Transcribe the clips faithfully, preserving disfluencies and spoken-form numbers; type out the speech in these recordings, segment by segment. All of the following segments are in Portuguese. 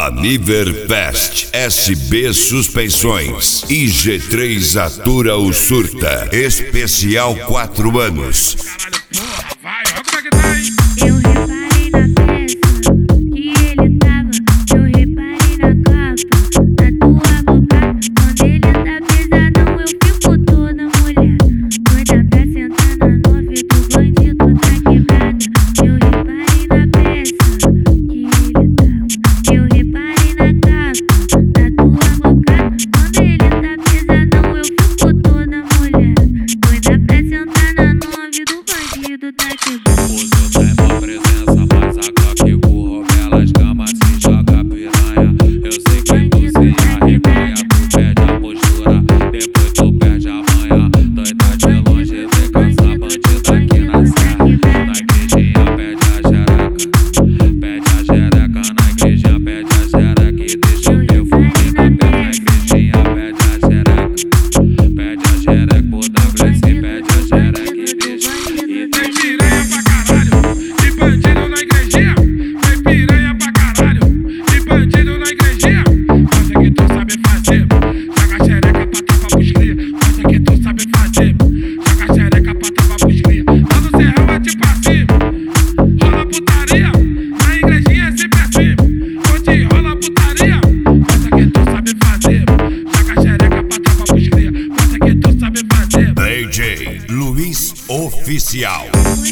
Aniverfest, S B Suspensões e G três Atura o Surta. Especial quatro anos. Vai, olha como é que tá aí. Eu reparei na peça que ele tava. Eu reparei na capa da tua boca. Quando ele tá pesadão, eu fico toda mulher. Doida pra sentar na nove do bandido tá quebrada. Eu reparei na peça que ele tava. Eu reparei na capa da tua boca. Quando ele tá pesadão, eu fico toda mulher. Doida pra sentar na nove do bandido tá quebrada. O seu tem uma presença, mas a Glock burro pelas camas se joga piranha. Eu sei que tu se arreganha, tu perde a postura, depois tu perde a manha. Doida de longe, vem caçar bandida aqui na serra. Na igrejinha pede a xereca, pede a xereca. Na igrejinha pede a xereca e deixa o perfume na pele. Na igrejinha pede a xereca, pede a xereca. Por W S pede a xereca e deixa e Tem piranha pra caralho, de bandido na igrejinha. Tem piranha pra caralho, de bandido na igrejinha. Faz o que tu sabe fazer, joga a xereca pra tapar pros cria. Faz o que tu sabe fazer, joga a xereca pra tapar pros cria. Lá no serrão é tipo assim, rola putaria. Na igrejinha é sempre assim, onde rola putaria. Faz o que tu sabe fazer, joga a xereca pra tapar pros cria. Faz o que tu sabe fazer. D J Luiz Oficial.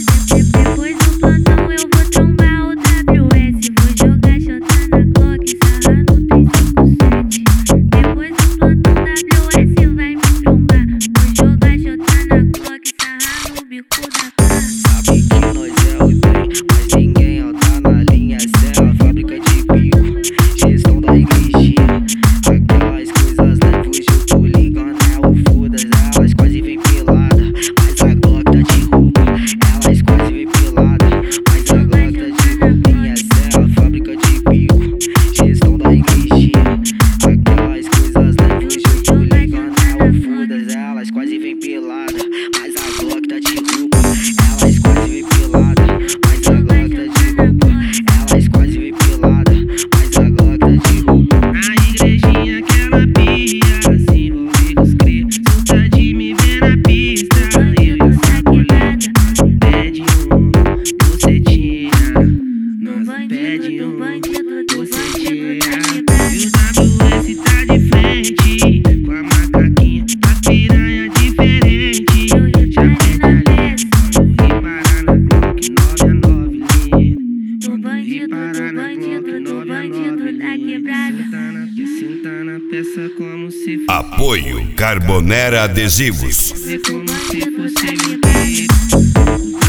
Depois do plantão eu vou trombar o W S. Vou jogar xota na Glock, sarrar no três cinco sete. Depois do plantão W S vai me trombar. Vou jogar xota na Glock, sarrar no bico da cara. Sabe que nós é o trem, mas ninguém ó tá na linha. Essa é a fábrica de bico, gestão da igrejinha. Aquelas coisas leves, eu tô ligando, é o foda-se. Elas quase vem pelada, mas a Glock tá de roupa. Elas quase vem pelada, mas a Glock tá de roupinha. Essa é a fábrica de bico, gestão da igrejinha. Aquelas coisas leves, eu tô ligando, é o foda-se. Elas quase vem pelada, mas a Glock tá de roupa. Elas quase vem pelada, mas a Glock tá de roupa. Elas quase vem pelada, mas a Glock tá de roupa. Na igrejinha aquela pia, se envolver com os cria. Surta de me ver na pista, eu e essa coleta. Pede um, bucetinha. Nós pede um, bucetinha. E o W S tá de frente, com a macaquinha, a piranha diferente. Já pede a lista, vamos reparar na Glock nove a nove linha. Vamos reparar na Glock nove a nove linha. Senta na, senta na peça como se fosse. Apoio Carbonera Adesivos. Como se fosse meu.